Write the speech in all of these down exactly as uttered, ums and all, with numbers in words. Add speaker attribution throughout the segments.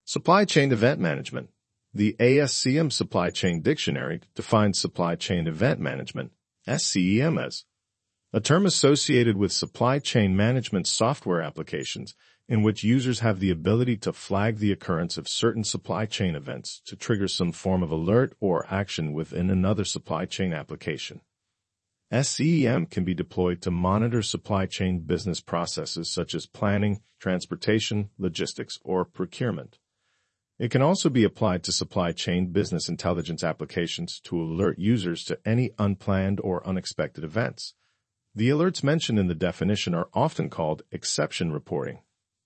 Speaker 1: Supply Chain Event Management. The A S C M Supply Chain Dictionary defines Supply Chain Event Management, S C E M, as a term associated with supply chain management software applications in which users have the ability to flag the occurrence of certain supply chain events to trigger some form of alert or action within another supply chain application. S C E M can be deployed to monitor supply chain business processes such as planning, transportation, logistics, or procurement. It can also be applied to supply chain business intelligence applications to alert users to any unplanned or unexpected events. The alerts mentioned in the definition are often called exception reporting.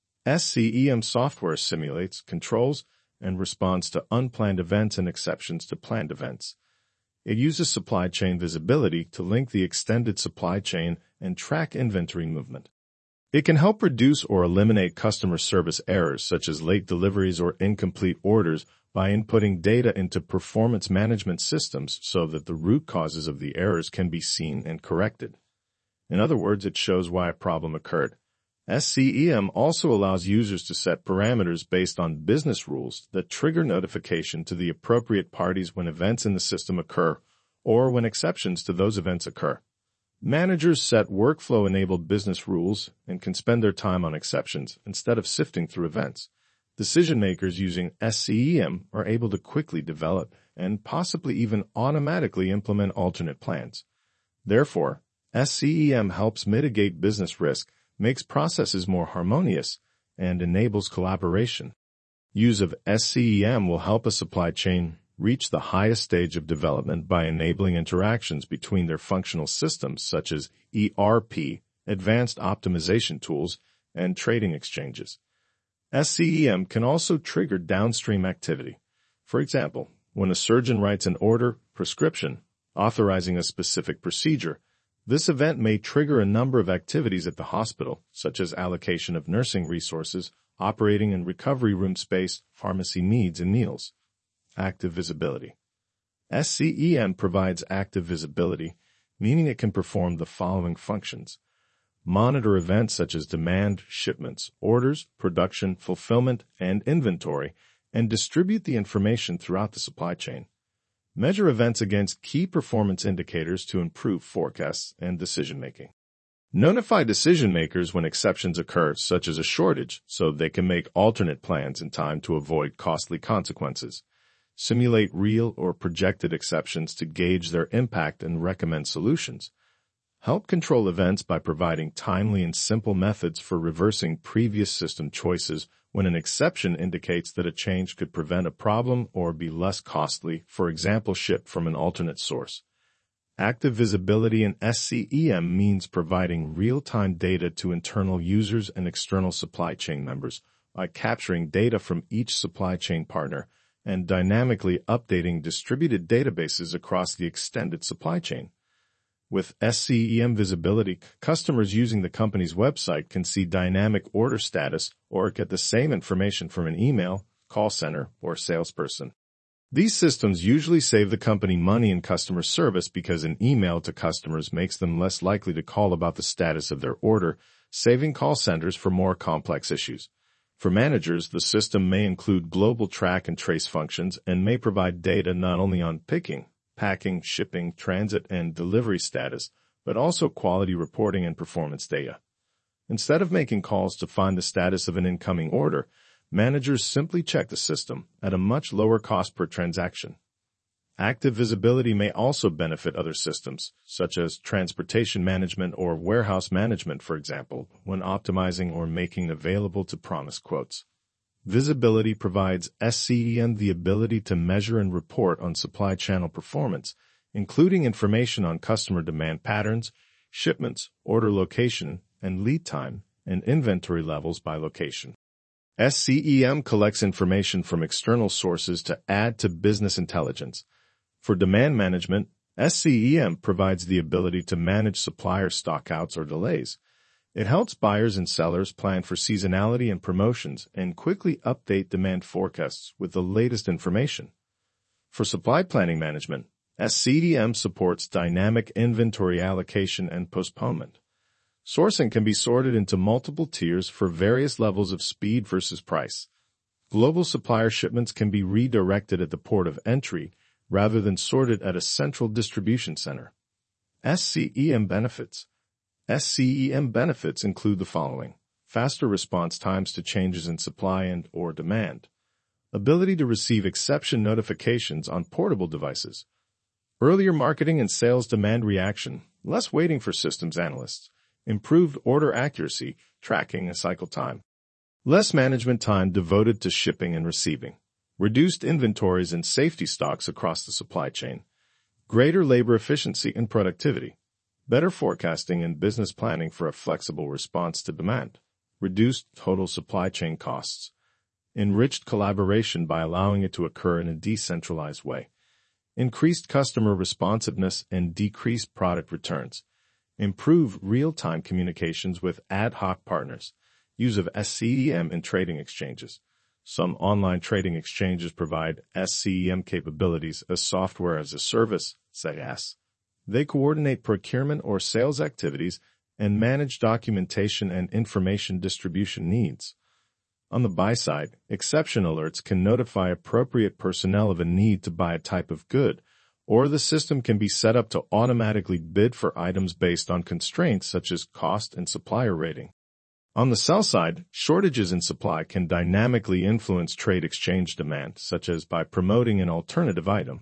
Speaker 1: S C E M software simulates, controls, and responds to unplanned events and exceptions to planned events. It uses supply chain visibility to link the extended supply chain and track inventory movement. It can help reduce or eliminate customer service errors such as late deliveries or incomplete orders by inputting data into performance management systems so that the root causes of the errors can be seen and corrected. In other words, it shows why a problem occurred. S C E M also allows users to set parameters based on business rules that trigger notification to the appropriate parties when events in the system occur or when exceptions to those events occur. Managers set workflow-enabled business rules and can spend their time on exceptions instead of sifting through events. Decision-makers using S C E M are able to quickly develop and possibly even automatically implement alternate plans. Therefore, S C E M helps mitigate business risk, makes processes more harmonious, and enables collaboration. Use of S C E M will help a supply chain reach the highest stage of development by enabling interactions between their functional systems such as E R P, advanced optimization tools, and trading exchanges. S C E M can also trigger downstream activity. For example, when a surgeon writes an order, prescription, authorizing a specific procedure, this event may trigger a number of activities at the hospital, such as allocation of nursing resources, operating and recovery room space, pharmacy needs, and meals. Active visibility. S C E M provides active visibility, meaning it can perform the following functions: monitor events such as demand, shipments, orders, production, fulfillment, and inventory, and distribute the information throughout the supply chain. Measure events against key performance indicators to improve forecasts and decision-making. Notify decision-makers when exceptions occur, such as a shortage, so they can make alternate plans in time to avoid costly consequences. Simulate real or projected exceptions to gauge their impact and recommend solutions. Help control events by providing timely and simple methods for reversing previous system choices when an exception indicates that a change could prevent a problem or be less costly, for example, shipped from an alternate source. Active visibility in S C E M means providing real-time data to internal users and external supply chain members by capturing data from each supply chain partner and dynamically updating distributed databases across the extended supply chain. With S C E M visibility, customers using the company's website can see dynamic order status or get the same information from an email, call center, or salesperson. These systems usually save the company money in customer service because an email to customers makes them less likely to call about the status of their order, saving call centers for more complex issues. For managers, the system may include global track and trace functions and may provide data not only on picking, packing, shipping, transit, and delivery status, but also quality reporting and performance data. Instead of making calls to find the status of an incoming order, managers simply check the system at a much lower cost per transaction. Active visibility may also benefit other systems, such as transportation management or warehouse management, for example, when optimizing or making available to promise quotes. Visibility provides S C E M the ability to measure and report on supply channel performance, including information on customer demand patterns, shipments, order location, and lead time, and inventory levels by location. S C E M collects information from external sources to add to business intelligence. For demand management, S C E M provides the ability to manage supplier stockouts or delays. It helps buyers and sellers plan for seasonality and promotions and quickly update demand forecasts with the latest information. For supply planning management, S C E M supports dynamic inventory allocation and postponement. Sourcing can be sorted into multiple tiers for various levels of speed versus price. Global supplier shipments can be redirected at the port of entry rather than sorted at a central distribution center. S C E M benefits. S C E M benefits include the following: faster response times to changes in supply and or demand, ability to receive exception notifications on portable devices, earlier marketing and sales demand reaction, less waiting for systems analysts, improved order accuracy, tracking and cycle time, less management time devoted to shipping and receiving, reduced inventories and safety stocks across the supply chain, greater labor efficiency and productivity, better forecasting and business planning for a flexible response to demand, reduced total supply chain costs, enriched collaboration by allowing it to occur in a decentralized way, increased customer responsiveness and decreased product returns, improve real-time communications with ad hoc partners, use of S C E M in trading exchanges. Some online trading exchanges provide S C E M capabilities as software as a service, SaaS. They coordinate procurement or sales activities and manage documentation and information distribution needs. On the buy side, exception alerts can notify appropriate personnel of a need to buy a type of good, or the system can be set up to automatically bid for items based on constraints such as cost and supplier rating. On the sell side, shortages in supply can dynamically influence trade exchange demand, such as by promoting an alternative item.